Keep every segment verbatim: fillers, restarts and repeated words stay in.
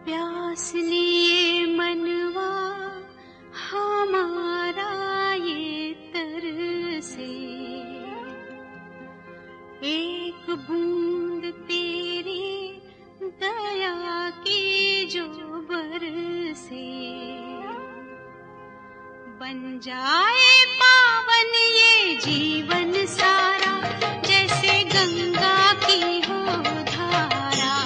प्यास लिए मनवा हमारा ये तरसे, एक बूंद तेरी दया की जो बरसे, बन जाए पावन ये जीवन सारा, जैसे गंगा की हो धारा,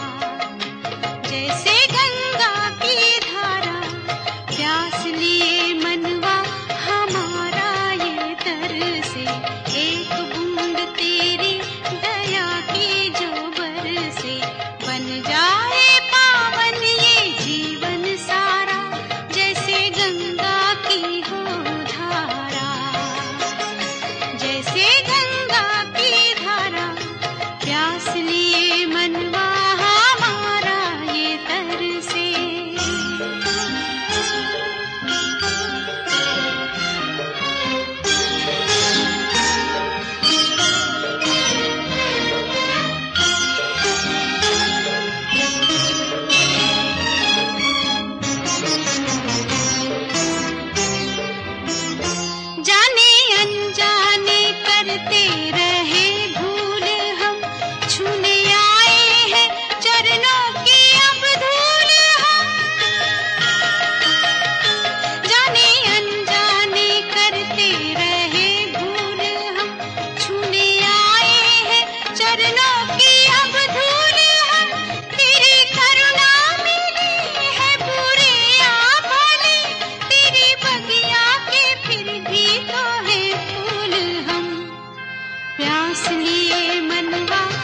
जैसे गंगा की धारा। प्यास लिए मनवा हमारा ये तरसे, एक बूंद तेरी दया की जो बरसे, बन जाए पावन ये जीवन सारा, जैसे गंगा की हो धारा, जैसे गंगा की धारा। प्यास लिए मनवा हमारा ये तरसे। जाने अनजाने करते रहे भूल हम, छूने आए हैं चरणों की अब धूल हम। जाने अनजाने करते रहे भूल हम, छूने आए हैं चरणों की अब धूल हम। तेरी करुणा मिली है बुरे या भले, तेरी बगिया के फिर भी तो है फूल हम। प्यास लिए मनवा